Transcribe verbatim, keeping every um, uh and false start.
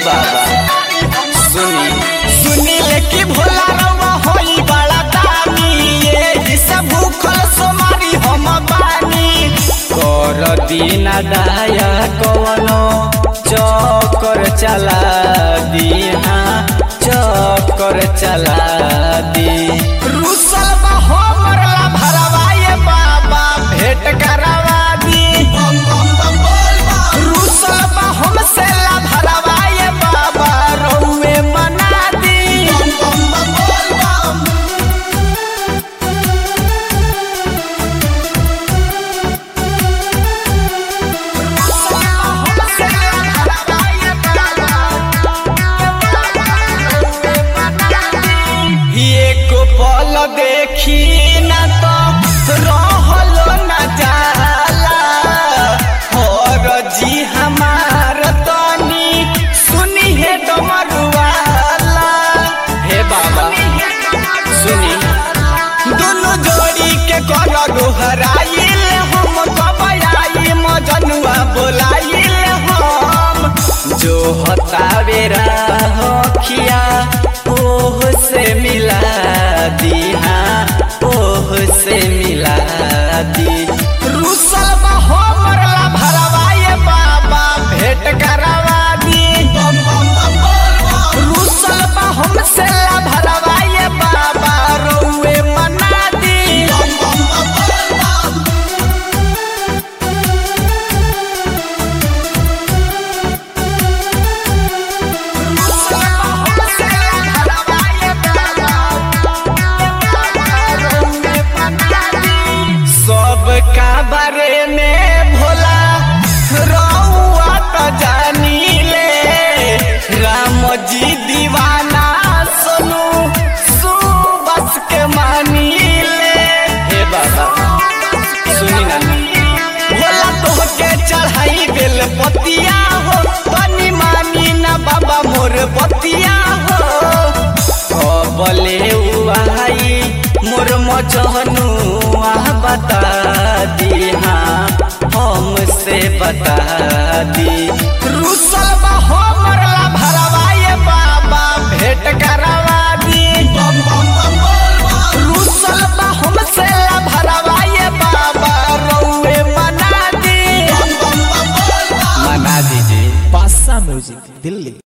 बाबा सुनी सुनी लेकी भोला रवा होई बड़ा दानी ये सब भूखल सोमारी हम बानी कर दीना दाया कवनो चक्कर चला दी हाँ चक्कर चला दी रुसल बा हमर ला भरवाए बाबा भेंट करवा दी रुसल बा हमसे ला भरवाए बाबा रउए मना दी एक पल देखी ना तो रहलो न जाला और जी हमार तनी सुनी है डमरुआला हे बाबा सुनी दोनों जोड़ी के कर गोहराइल हम कबयाई मजनुआ बोलाइल हम जो हतावे राखिया ओह से मिला दी हाँ ओह से मिला दी रुसल बा हमर ला भरवाए बाबा भेंट करवा दी रुसल बा हमसे ला भरवाए बाबा रउए मना दी सबका बारे में भोला रउआ तो जानी ले राम जी दीवाना सुनू सुबस के मानी ले हे बाबा सुनी ना भोला तोहके चढ़ाई बेल पतिया हो तनी मानी ना बाबा मोर पतिया हो बोले आई मोर मजनू बता दी हाँ हमसे बता दी रुसल बा हमर ला भरवाए बाबा भेंट करवा दी रुसल बा हमसे ला भरवाए बाबा रउए मना दी मना दीजिए पासा म्यूजिक दिल्ली।